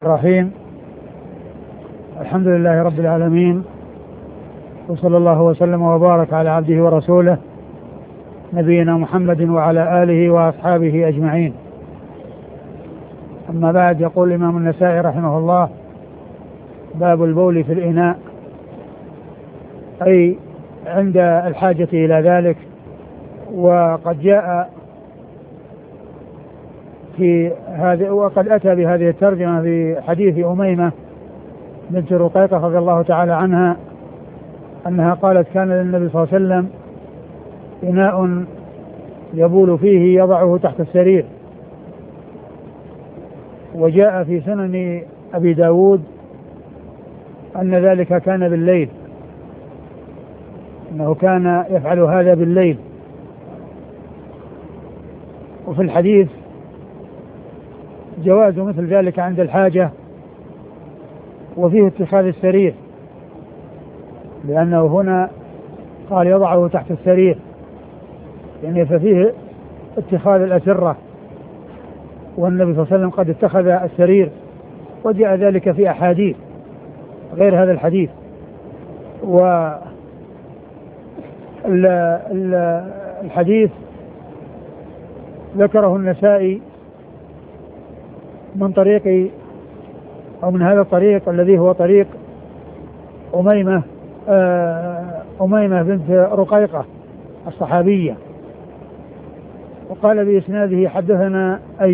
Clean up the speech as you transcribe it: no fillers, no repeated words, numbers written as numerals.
الرحيم. الحمد لله رب العالمين، وصلى الله وسلم وبارك على عبده ورسوله نبينا محمد وعلى آله وأصحابه أجمعين. أما بعد، يقول الإمام النسائي رحمه الله: باب البول في الإناء، أي عند الحاجة إلى ذلك. وقد جاء في هذه، وقد أتى بهذه الترجمة في حديث أميمة بنت رقيقة رضي الله تعالى عنها أنها قالت: كان للنبي صلى الله عليه وسلم إناء يبول فيه يضعه تحت السرير. وجاء في سنن أبي داود أن ذلك كان بالليل، أنه كان يفعل هذا بالليل. وفي الحديث جواز مثل ذلك عند الحاجة، وفيه اتخاذ السرير، لأنه هنا قال يضعه تحت السرير، يعني ففيه اتخاذ الأسرة، والنبي صلى الله عليه وسلم قد اتخذ السرير، وجاء ذلك في أحاديث غير هذا الحديث. والحديث ذكره النسائي من طريق، أو من هذا الطريق الذي هو طريق أميمة بنت رقيقة الصحابية. وقال بإسناده: حدثنا